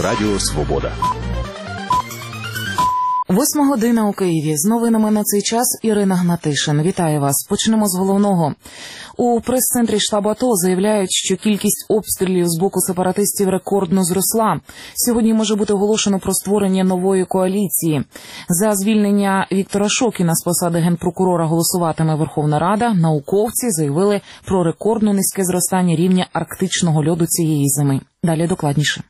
Радіо Свобода. 8 година у Києві. З новинами на цей час Ірина Гнатишин. Вітаю вас. Почнемо з головного. У прес-центрі штабу АТО заявляють, що кількість обстрілів з боку сепаратистів рекордно зросла. Сьогодні може бути оголошено про створення нової коаліції. За звільнення Віктора Шокіна з посади генпрокурора голосуватиме Верховна Рада. Науковці заявили про рекордно низьке зростання рівня арктичного льоду цієї зими. Далі докладніше.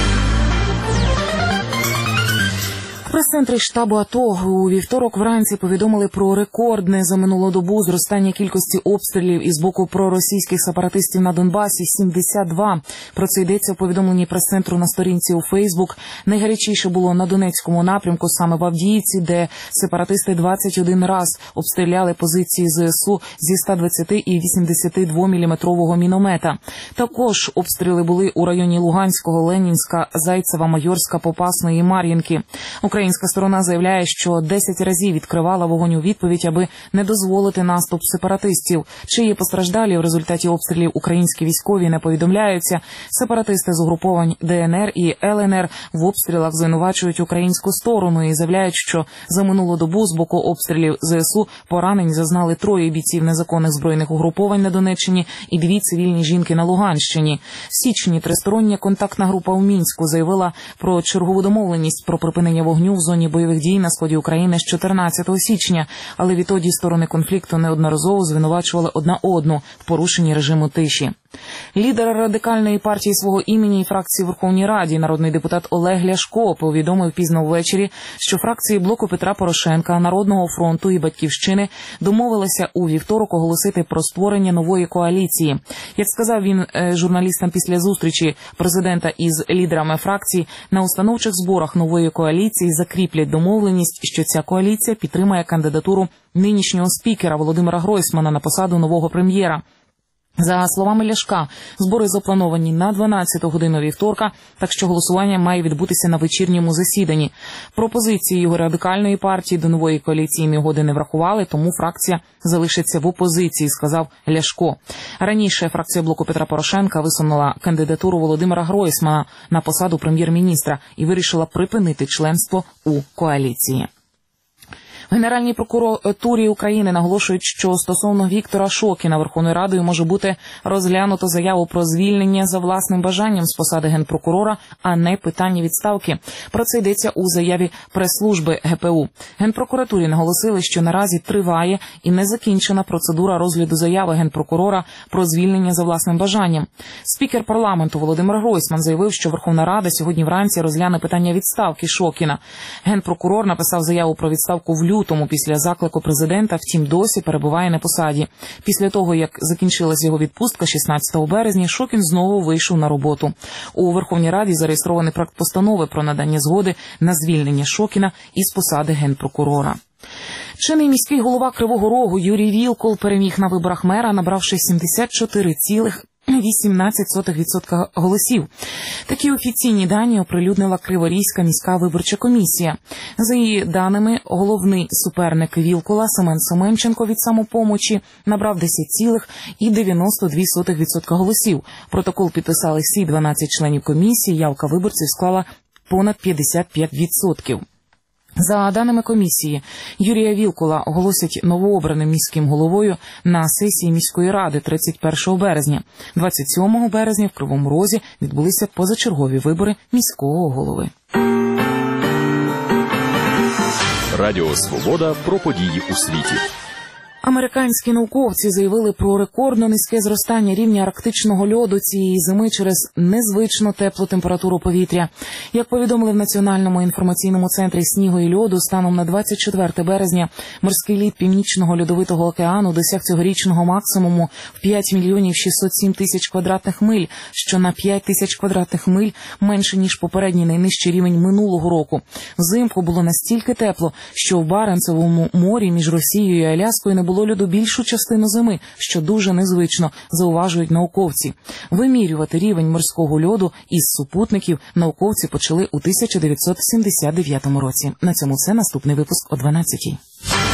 В прес-центрі штабу АТО у вівторок вранці повідомили про рекордне за минулу добу зростання кількості обстрілів із боку проросійських сепаратистів на Донбасі – 72. Про це йдеться в повідомленні прес-центру на сторінці у Фейсбук. Найгарячіше було на Донецькому напрямку, саме в Авдіївці, де сепаратисти 21 раз обстріляли позиції ЗСУ зі 120 і 82-мм міномета. Також обстріли були у районі Луганського, Ленінська, Зайцева, Майорська, Попасної і Мар'їнки. Українська сторона заявляє, що 10 разів відкривала вогонь у відповідь, аби не дозволити наступ сепаратистів. Чи є постраждалі в результаті обстрілів українські військові, не повідомляються. Сепаратисти з угруповань ДНР і ЛНР в обстрілах звинувачують українську сторону і заявляють, що за минулу добу з боку обстрілів ЗСУ поранень зазнали 3 бійців незаконних збройних угруповань на Донеччині і 2 цивільні жінки на Луганщині. В січні тристороння контактна група у Мінську заявила про чергову домовленість про припинення вогню в зоні бойових дій на сході України з 14 січня, але відтоді сторони конфлікту неодноразово звинувачували одна одну в порушенні режиму тиші. Лідер радикальної партії свого імені і фракції в Верховній Раді, народний депутат Олег Ляшко, повідомив пізно ввечері, що фракції блоку Петра Порошенка, Народного фронту і Батьківщини домовилися у вівторок оголосити про створення нової коаліції. Як сказав він журналістам після зустрічі президента із лідерами фракцій, на установчих зборах нової коаліції закріплять домовленість, що ця коаліція підтримає кандидатуру нинішнього спікера Володимира Гройсмана на посаду нового прем'єра. За словами Ляшка, збори заплановані на 12 годину вівторка, так що голосування має відбутися на вечірньому засіданні. Пропозиції його радикальної партії до нової коаліційної угоди не врахували, тому фракція залишиться в опозиції, сказав Ляшко. Раніше фракція блоку Петра Порошенка висунула кандидатуру Володимира Гройсмана на посаду прем'єр-міністра і вирішила припинити членство у коаліції. В Генеральній прокуратурі України наголошують, що стосовно Віктора Шокіна Верховною Радою може бути розглянуто заяву про звільнення за власним бажанням з посади генпрокурора, а не питання відставки. Про це йдеться у заяві прес-служби ГПУ. Генпрокуратурі наголосили, що наразі триває і не закінчена процедура розгляду заяви генпрокурора про звільнення за власним бажанням. Спікер парламенту Володимир Гройсман заявив, що Верховна Рада сьогодні вранці розгляне питання відставки Шокіна. Генпрокурор написав заяву про відставку в лютому після заклику президента, втім досі перебуває на посаді. Після того, як закінчилась його відпустка 16 березня, Шокін знову вийшов на роботу. У Верховній Раді зареєстрований проект постанови про надання згоди на звільнення Шокіна із посади генпрокурора. Чинний міський голова Кривого Рогу Юрій Вілкул переміг на виборах мера, набравши 74,18% голосів. Такі офіційні дані оприлюднила Криворізька міська виборча комісія. За її даними, головний суперник Вілкула Семен Семенченко від «Самопомочі» набрав 10,92% голосів. Протокол підписали всі 12 членів комісії, явка виборців склала понад 55%. За даними комісії, Юрія Вілкула оголосять новообраним міським головою на сесії міської ради 31 березня. 27 березня в Кривому Розі відбулися позачергові вибори міського голови. Радіо Свобода про події у світі. Американські науковці заявили про рекордно низьке зростання рівня арктичного льоду цієї зими через незвично теплу температуру повітря. Як повідомили в Національному інформаційному центрі снігу і льоду, станом на 24 березня морський лід Північного льодовитого океану досяг цьогорічного максимуму в 5 мільйонів 607 тисяч квадратних миль, що на 5 тисяч квадратних миль менше, ніж попередній найнижчий рівень минулого року. Взимку було настільки тепло, що в Баренцевому морі між Росією і Аляскою не було льоду більшу частину зими, що дуже незвично, зауважують науковці. Вимірювати рівень морського льоду із супутників науковці почали у 1979 році. На цьому все. Наступний випуск о 12-й.